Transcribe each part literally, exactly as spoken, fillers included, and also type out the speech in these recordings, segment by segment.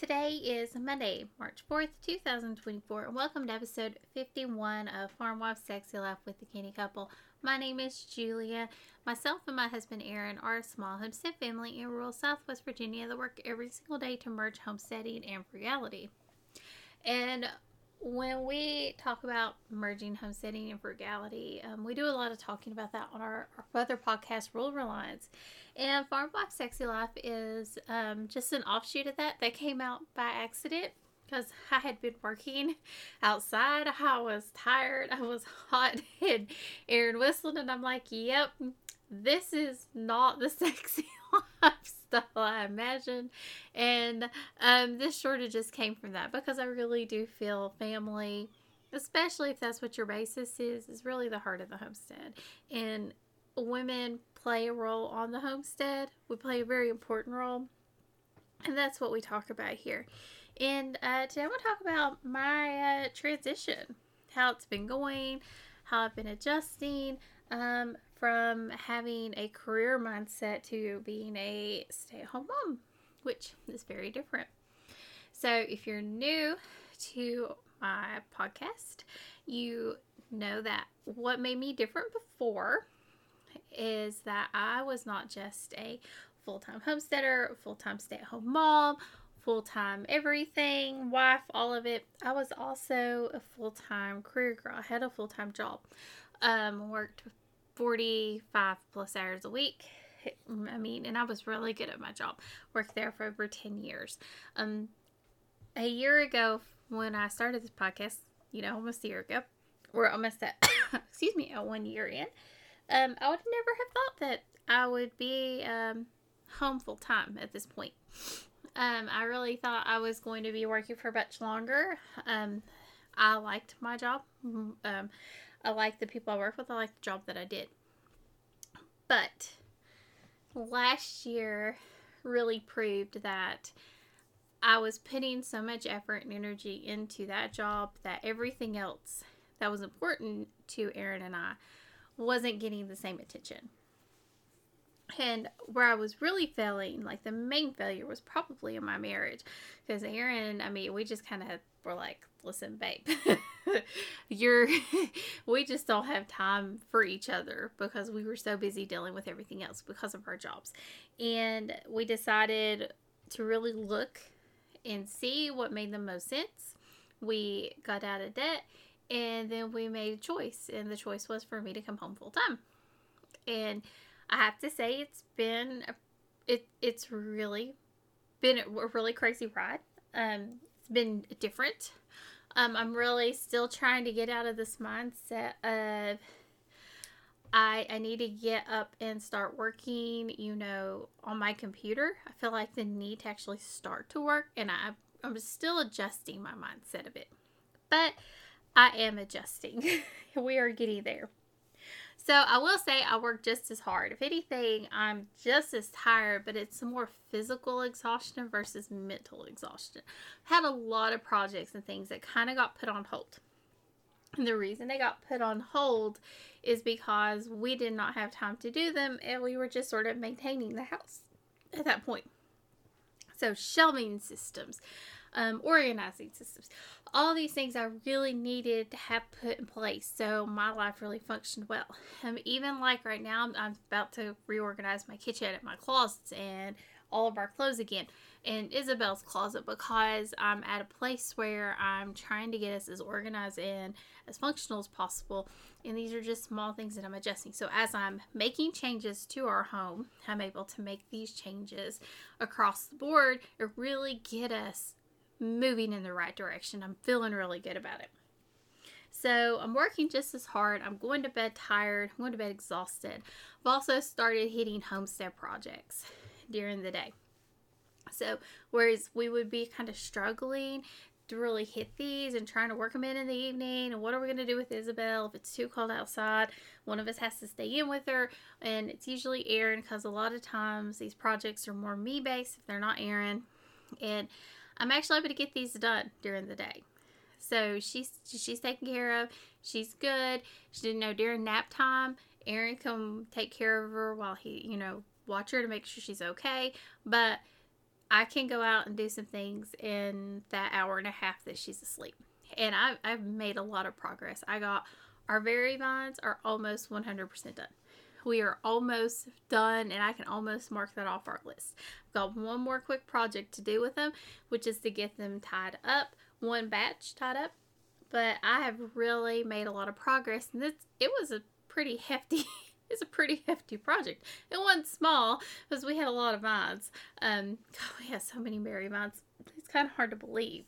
Today is Monday, March fourth, two thousand twenty-four, and welcome to episode fifty-one of Farm Wife Sexy Life with the Kenny Couple. My name is Julia. Myself and my husband Aaron are a small homestead family in rural Southwest Virginia that work every single day to merge homesteading and frugality. And when we talk about merging homesteading and frugality, um, we do a lot of talking about that on our, our other podcast, Rural Reliance. And Farm Wife Sexy Life is um, just an offshoot of that that came out by accident because I had been working outside. I was tired. I was hot. And Aaron whistled, and I'm like, yep, this is not the sexy lifestyle I imagined. And um, this sort of just came from that because I really do feel family, especially if that's what your basis is, is really the heart of the homestead. And women play a role on the homestead. We play a very important role. And that's what we talk about here. And uh, today I'm going to talk about my uh, transition, how it's been going, how I've been adjusting um, from having a career mindset to being a stay-at-home mom, which is very different. So if you're new to my podcast, you know that what made me different before is that I was not just a full-time homesteader, full-time stay-at-home mom, full-time everything, wife, all of it. I was also a full-time career girl. I had a full-time job. Um, worked forty-five plus hours a week. I mean, and I was really good at my job. Worked there for over ten years. Um, a year ago when I started this podcast, you know, almost a year ago, we're almost at, excuse me, a one year in. Um, I would never have thought that I would be um, home full time at this point. Um, I really thought I was going to be working for much longer. Um, I liked my job. Um, I liked the people I worked with. I liked the job that I did. But last year really proved that I was putting so much effort and energy into that job that everything else that was important to Aaron and I wasn't getting the same attention. And where I was really failing, like the main failure was probably in my marriage. Because Aaron, I mean, we just kind of were like, listen, babe, you're, we just don't have time for each other because we were so busy dealing with everything else because of our jobs. And we decided to really look and see what made the most sense. We got out of debt. And then we made a choice, and the choice was for me to come home full time. And I have to say, it's been a, it it's really been a really crazy ride. Um, it's been different. Um, I'm really still trying to get out of this mindset of I I need to get up and start working, you know, on my computer. I feel like the need to actually start to work, and I I'm still adjusting my mindset a bit, but I am adjusting. We are getting there. So I will say I work just as hard. If anything, I'm just as tired, but it's more physical exhaustion versus mental exhaustion. I've had a lot of projects and things that kind of got put on hold. And the reason they got put on hold is because we did not have time to do them, and we were just sort of maintaining the house at that point. So shelving systems, um, organizing systems, all these things I really needed to have put in place so my life really functioned well. Um, even like right now, I'm, I'm about to reorganize my kitchen and my closets and all of our clothes again, and Isabel's closet, because I'm at a place where I'm trying to get us as organized and as functional as possible. And these are just small things that I'm adjusting. So as I'm making changes to our home, I'm able to make these changes across the board and really get us moving in the right direction. I'm feeling really good about it. So I'm working just as hard. I'm going to bed tired. I'm going to bed exhausted. I've also started hitting homestead projects during the day. So whereas we would be kind of struggling to really hit these and trying to work them in in the evening, and what are we going to do with Isabel if it's too cold outside? One of us has to stay in with her, and it's usually Aaron, because a lot of times these projects are more me based if they're not Aaron. And I'm actually able to get these done during the day. So she's she's taken care of. She's good. She didn't know during nap time, Aaron can take care of her while he, you know, watch her to make sure she's okay. But I can go out and do some things in that hour and a half that she's asleep. And I've, I've made a lot of progress. I got our berry vines are almost one hundred percent done. We are almost done, and I can almost mark that off our list. I've got one more quick project to do with them, which is to get them tied up, one batch tied up. But I have really made a lot of progress, and this it was a pretty hefty it's a pretty hefty project. It wasn't small because we had a lot of vines. Um, God, we had so many berry vines. It's kind of hard to believe.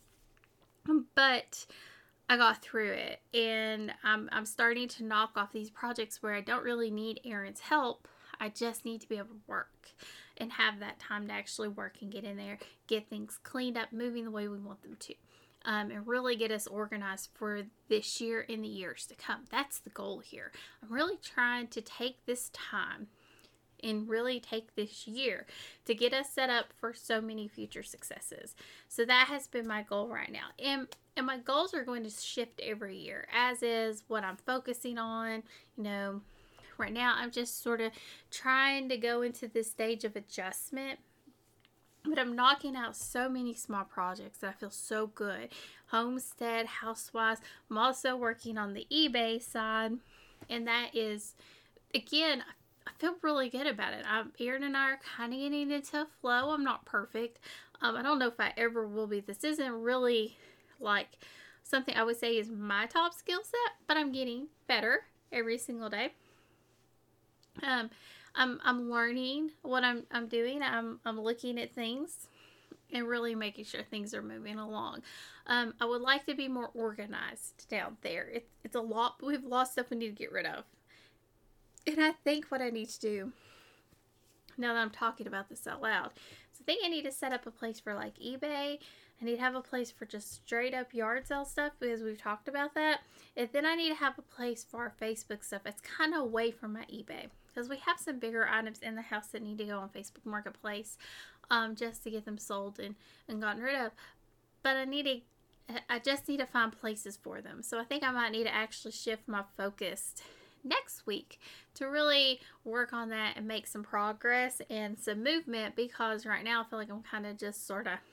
But I got through it, and I'm, I'm starting to knock off these projects where I don't really need Aaron's help. I just need to be able to work and have that time to actually work and get in there, get things cleaned up, moving the way we want them to, um, and really get us organized for this year and the years to come. That's the goal here. I'm really trying to take this time and really take this year to get us set up for so many future successes. So that has been my goal right now. And and my goals are going to shift every year, as is what I'm focusing on. You know, right now I'm just sort of trying to go into this stage of adjustment. But I'm knocking out so many small projects that I feel so good. Homestead, Housewives. I'm also working on the eBay side. And that is, again, I feel really good about it. I'm, Aaron and I are kind of getting into a flow. I'm not perfect. Um, I don't know if I ever will be. This isn't really like something I would say is my top skill set, but I'm getting better every single day. Um, I'm I'm learning what I'm I'm doing. I'm I'm looking at things and really making sure things are moving along. Um, I would like to be more organized down there. It, it's a lot. We've lost stuff we need to get rid of. And I think what I need to do, now that I'm talking about this out loud, is I think I need to set up a place for like eBay. I need to have a place for just straight up yard sale stuff, because we've talked about that. And then I need to have a place for our Facebook stuff. It's kind of away from my eBay, because we have some bigger items in the house that need to go on Facebook Marketplace um, just to get them sold and, and gotten rid of. But I need to, I just need to find places for them. So I think I might need to actually shift my focus next week to really work on that and make some progress and some movement, because right now I feel like I'm kind of just sort of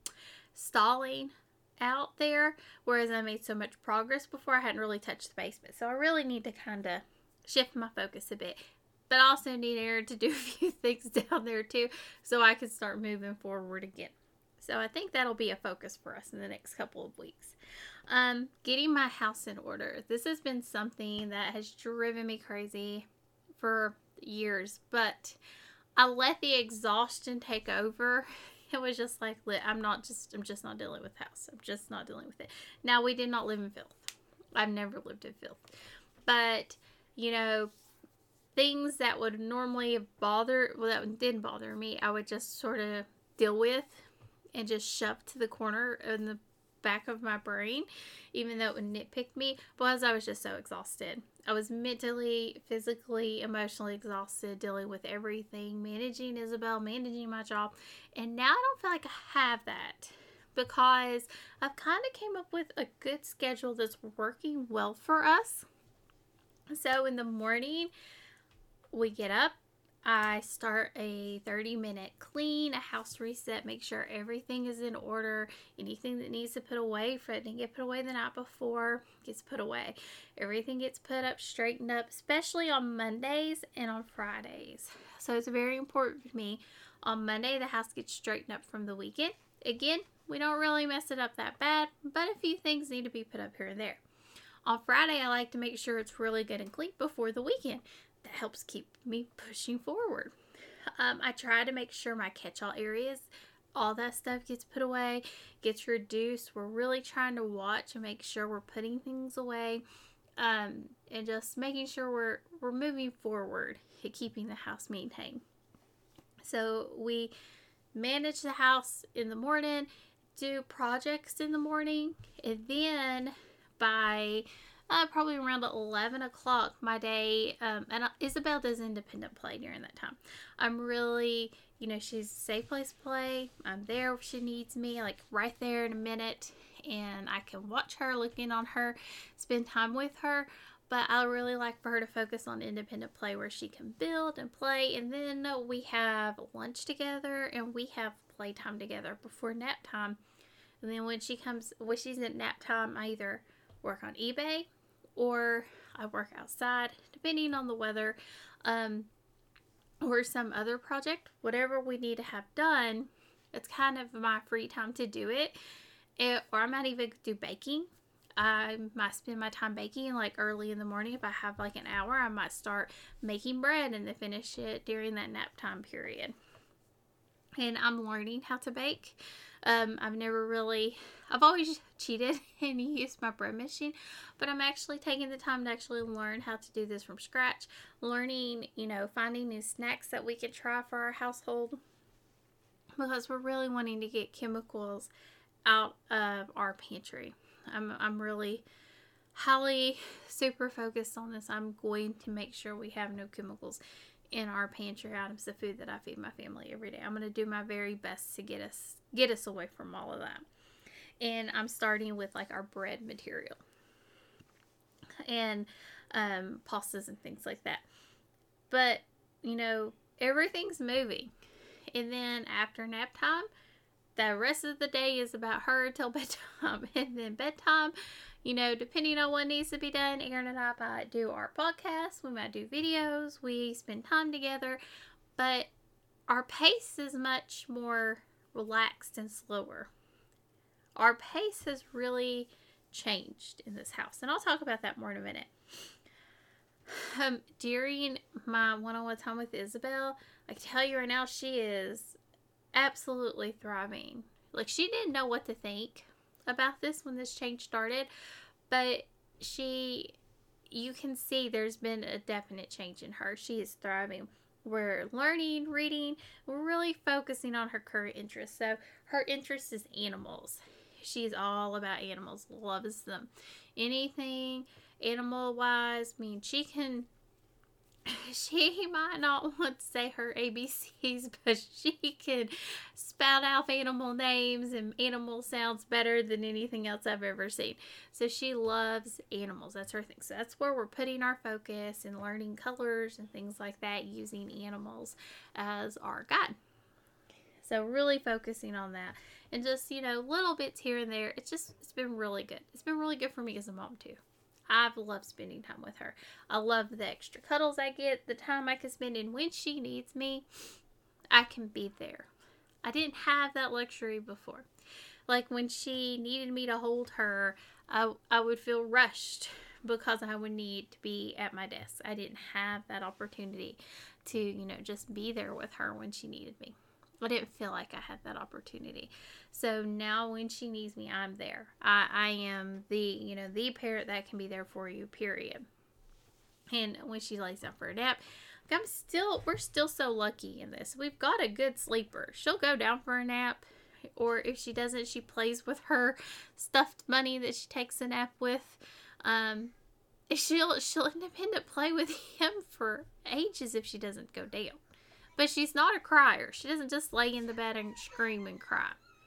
stalling out there, whereas I made so much progress before. I hadn't really touched the basement. So I really need to kind of shift my focus a bit, but I also need Aaron to do a few things down there too, so I can start moving forward again. So I think that'll be a focus for us in the next couple of weeks. Um, getting my house in order. This has been something that has driven me crazy for years, but I let the exhaustion take over. It was just like, I'm not just, I'm just not dealing with the house. I'm just not dealing with it. Now, we did not live in filth. I've never lived in filth. But, you know, things that would normally bother, well, that didn't bother me, I would just sort of deal with and just shove to the corner in the back of my brain, even though it would nitpick me, because I was just so exhausted. I was mentally, physically, emotionally exhausted, dealing with everything, managing Isabel, managing my job, and now I don't feel like I have that, because I've kind of came up with a good schedule that's working well for us. So in the morning, we get up, I start a thirty minute clean, a house reset, make sure everything is in order. Anything that needs to put away, for it didn't get put away the night before, gets put away. Everything gets put up, straightened up, especially on Mondays and on Fridays. So it's very important for me. On Monday, the house gets straightened up from the weekend. Again, we don't really mess it up that bad, but a few things need to be put up here and there. On Friday, I like to make sure it's really good and clean before the weekend. That helps keep me pushing forward. Um, I try to make sure my catch-all areas, all that stuff gets put away, gets reduced. We're really trying to watch and make sure we're putting things away, um, and just making sure we're we're moving forward and keeping the house maintained. So we manage the house in the morning, do projects in the morning, and then by Uh, probably around eleven o'clock my day, um, and Isabel does independent play during that time. I'm really, you know, she's a safe place to play. I'm there if she needs me, like right there in a minute, and I can watch her, looking on her, spend time with her. But I really like for her to focus on independent play where she can build and play, and then we have lunch together and we have playtime together before nap time. And then when she comes, when she's at nap time, I either work on eBay or I work outside, depending on the weather, um, or some other project. Whatever we need to have done, it's kind of my free time to do it. it or I might even do baking. I might spend my time baking like early in the morning. If I have like an hour, I might start making bread and then finish it during that nap time period. And I'm learning how to bake. Um, I've never really, I've always cheated and used my bread machine, but I'm actually taking the time to actually learn how to do this from scratch. Learning, you know, finding new snacks that we can try for our household, because we're really wanting to get chemicals out of our pantry. I'm, I'm really highly super focused on this. I'm going to make sure we have no chemicals in our pantry items, the food that I feed my family every day. I'm going to do my very best to get us get us away from all of that. And I'm starting with like our bread material and um, pastas and things like that. But, you know, everything's moving. And then after nap time, the rest of the day is about her until bedtime. And then bedtime, you know, depending on what needs to be done, Aaron and I might do our podcast. We might do videos. We spend time together. But our pace is much more relaxed and slower. Our pace has really changed in this house. And I'll talk about that more in a minute. Um, during my one-on-one time with Isabel, I can tell you right now, she is absolutely thriving. Like, she didn't know what to think about this when this change started, but she, you can see there's been a definite change in her. She is thriving. We're learning, reading, we're really focusing on her current interests. So her interest is animals. She's all about animals, loves them. Anything animal wise, I mean, she can, she might not want to say her A B Cs, but she can spout out animal names and animal sounds better than anything else I've ever seen. So she loves animals. That's her thing. So that's where we're putting our focus and learning colors and things like that, using animals as our guide. So really focusing on that, and just, you know, little bits here and there. It's just, it's been really good. It's been really good for me as a mom too. I've loved spending time with her. I love the extra cuddles I get, the time I can spend, and when she needs me, I can be there. I didn't have that luxury before. Like, when she needed me to hold her, I, I would feel rushed because I would need to be at my desk. I didn't have that opportunity to, you know, just be there with her when she needed me. I didn't feel like I had that opportunity. So now when she needs me, I'm there. I, I am the, you know, the parent that can be there for you, period. And when she lays down for a nap, I'm still, we're still so lucky in this. We've got a good sleeper. She'll go down for a nap, or if she doesn't, she plays with her stuffed bunny that she takes a nap with. Um, she'll, she'll independent play with him for ages if she doesn't go down. But she's not a crier. She doesn't just lay in the bed and scream and cry.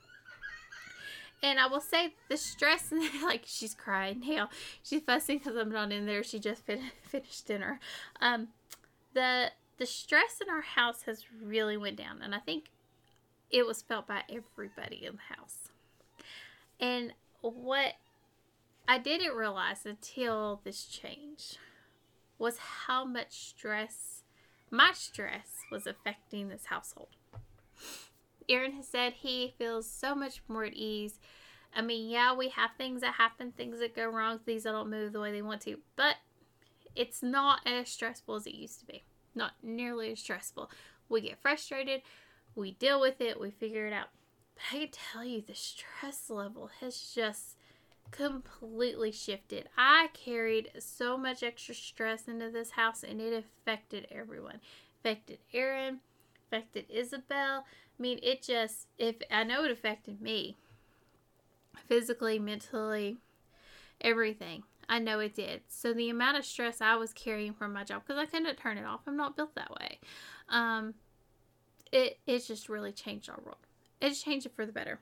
And I will say the stress, like, she's crying now. She's fussing because I'm not in there. She just fin- finished dinner. Um, the the stress in our house has really went down. And I think it was felt by everybody in the house. And what I didn't realize until this change was how much stress, my stress, was affecting this household. Aaron has said he feels so much more at ease. I mean, yeah, we have things that happen, things that go wrong, things that don't move the way they want to, but it's not as stressful as it used to be. Not nearly as stressful. We get frustrated, we deal with it, we figure it out. But I can tell you, the stress level has just completely shifted. I carried so much extra stress into this house, and it affected everyone. Affected Aaron, affected Isabel. I mean, it just, if I know it affected me physically, mentally, everything. I know it did. So the amount of stress I was carrying from my job, because I couldn't turn it off. I'm not built that way. Um, it it just really changed our world. It changed it for the better.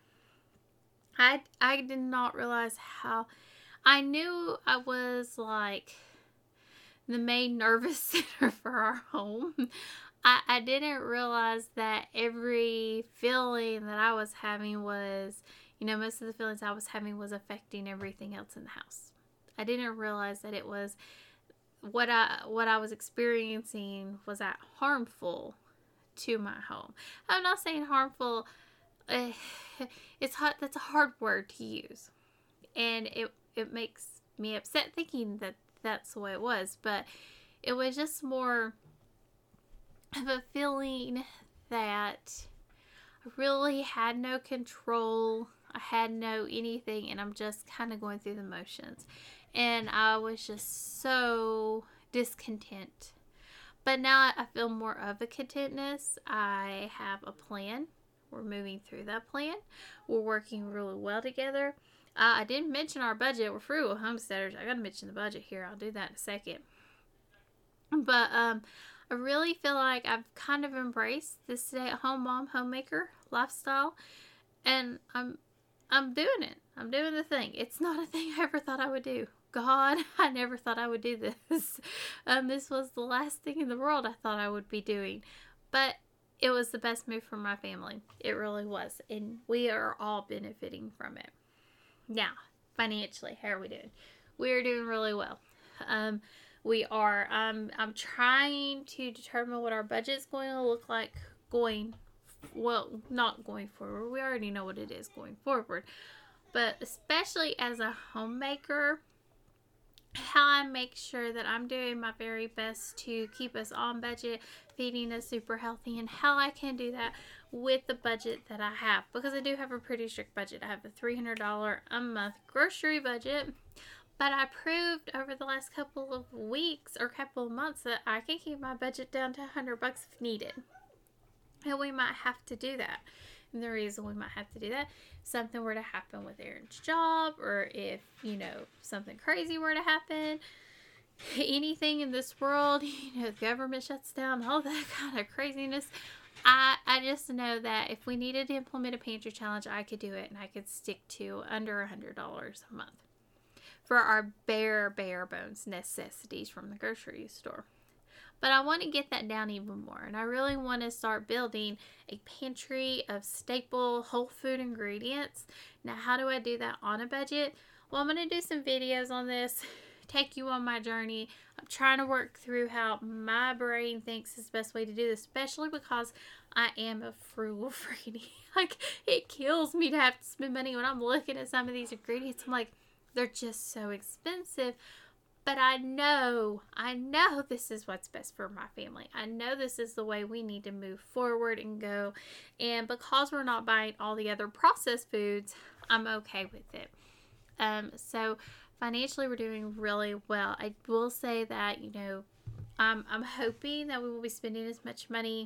I I did not realize how. I knew I was like the main nervous center for our home. I, I didn't realize that every feeling that I was having was, you know, most of the feelings I was having was affecting everything else in the house. I didn't realize that it was what I what I was experiencing was that harmful to my home. I'm not saying harmful. Uh, it's hard. That's a hard word to use, and it it makes me upset thinking that that's the way it was. But it was just more of a feeling that I really had no control. I had no anything, and I'm just kind of going through the motions. And I was just so discontent. But now I feel more of a contentness. I have a plan. We're moving through that plan. We're working really well together. Uh, I didn't mention our budget. We're frugal homesteaders. I got to mention the budget here. I'll do that in a second. But um, I really feel like I've kind of embraced this stay-at-home mom homemaker lifestyle, and I'm I'm doing it. I'm doing the thing. It's not a thing I ever thought I would do. God, I never thought I would do this. Um, this was the last thing in the world I thought I would be doing, but it was the best move for my family. It really was, and we are all benefiting from it. Now, financially, how are we doing? We are doing really well. Um, we are. Um, I'm trying to determine what our budget is going to look like going. Well, not going forward. We already know what it is going forward, but especially as a homemaker, how I make sure that I'm doing my very best to keep us on budget, feeding us super healthy, and how I can do that with the budget that I have, because I do have a pretty strict budget. I have a three hundred dollars a month grocery budget, but I proved over the last couple of weeks or couple of months that I can keep my budget down to one hundred bucks if needed, and we might have to do that. And the reason we might have to do that, something were to happen with Aaron's job, or if, you know, something crazy were to happen, anything in this world, you know, the government shuts down, all that kind of craziness. I, I just know that if we needed to implement a pantry challenge, I could do it, and I could stick to under one hundred dollars a month for our bare, bare bones necessities from the grocery store. But I want to get that down even more, and I really want to start building a pantry of staple whole food ingredients. Now, how do I do that on a budget? Well, I'm going to do some videos on this, take you on my journey. I'm trying to work through how my brain thinks is the best way to do this, especially because I am a frugal freaky. Like, it kills me to have to spend money when I'm looking at some of these ingredients. I'm like, they're just so expensive. But I know, I know this is what's best for my family. I know this is the way we need to move forward and go. And because we're not buying all the other processed foods, I'm okay with it. Um, so financially, we're doing really well. I will say that, you know, I'm, I'm hoping that we will be spending as much money.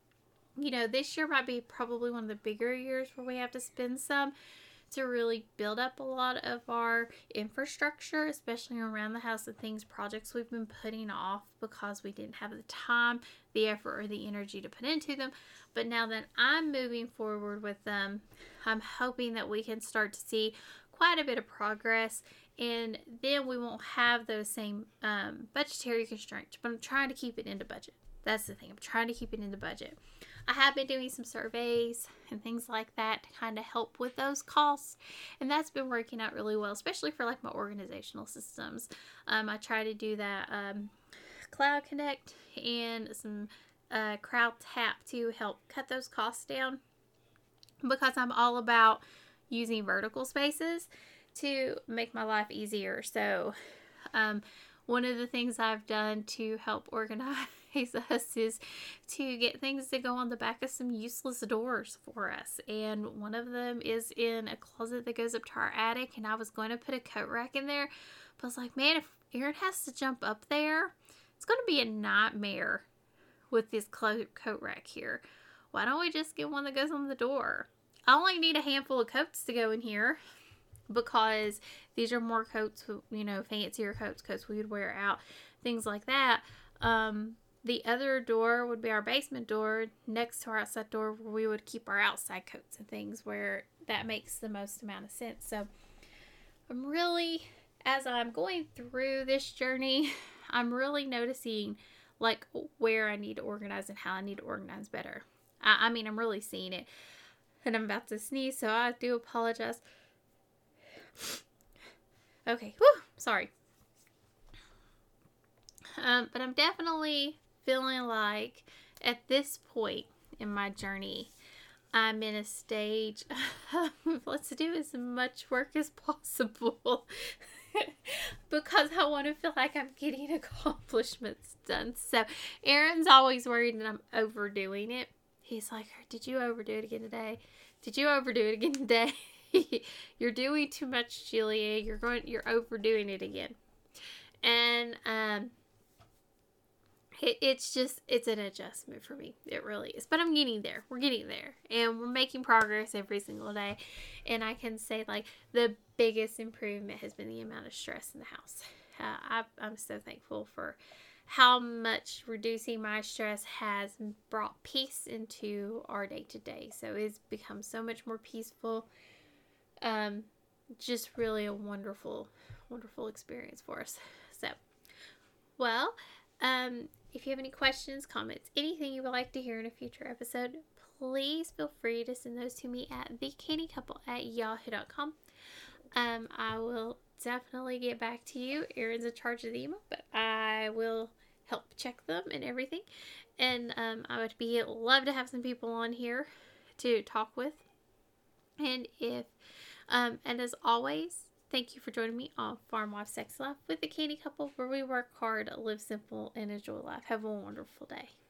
You know, this year might be probably one of the bigger years where we have to spend some to really build up a lot of our infrastructure, especially around the house, the things, projects we've been putting off because we didn't have the time, the effort, or the energy to put into them. But now that I'm moving forward with them, I'm hoping that we can start to see quite a bit of progress, and then we won't have those same um, budgetary constraints. But I'm trying to keep it into budget. That's the thing. I'm trying to keep it in the budget. I have been doing some surveys and things like that to kind of help with those costs, and that's been working out really well, especially for like my organizational systems. Um, I try to do that um, Cloud Connect and some uh, CrowdTap to help cut those costs down, because I'm all about using vertical spaces to make my life easier. So um, one of the things I've done to help organize us is to get things to go on the back of some useless doors for us, and one of them is in a closet that goes up to our attic, and I was going to put a coat rack in there, but I was like, man, if Aaron has to jump up there, it's going to be a nightmare with this coat rack here. Why don't we just get one that goes on the door? I only need a handful of coats to go in here, because these are more coats, you know, fancier coats, coats we would wear out, things like that. Um, The other door would be our basement door next to our outside door, where we would keep our outside coats and things, where that makes the most amount of sense. So I'm really, as I'm going through this journey, I'm really noticing like where I need to organize and how I need to organize better. I, I mean, I'm really seeing it. And I'm about to sneeze, so I do apologize. Okay, whew, sorry. Um, but I'm definitely feeling like at this point in my journey, I'm in a stage of let's do as much work as possible because I want to feel like I'm getting accomplishments done. So Aaron's always worried that I'm overdoing it. He's like, did you overdo it again today? Did you overdo it again today? You're doing too much, Julia. You're going, you're overdoing it again. And, um, it, it's just, it's an adjustment for me. It really is. But I'm getting there. We're getting there. And we're making progress every single day. And I can say, like, the biggest improvement has been the amount of stress in the house. Uh, I, I'm so thankful for how much reducing my stress has brought peace into our day-to-day. So it's become so much more peaceful. Um, just really a wonderful, wonderful experience for us. So, well, um, if you have any questions, comments, anything you would like to hear in a future episode, please feel free to send those to me at the candy couple at yahoo dot com. Um, I will definitely get back to you. Aaron's in charge of the email, but I will help check them and everything. And um, I would be love to have some people on here to talk with. And if um, and as always, thank you for joining me on Farm Wife Sex Life with the Candy Couple, where we work hard, live simple, and enjoy life. Have a wonderful day.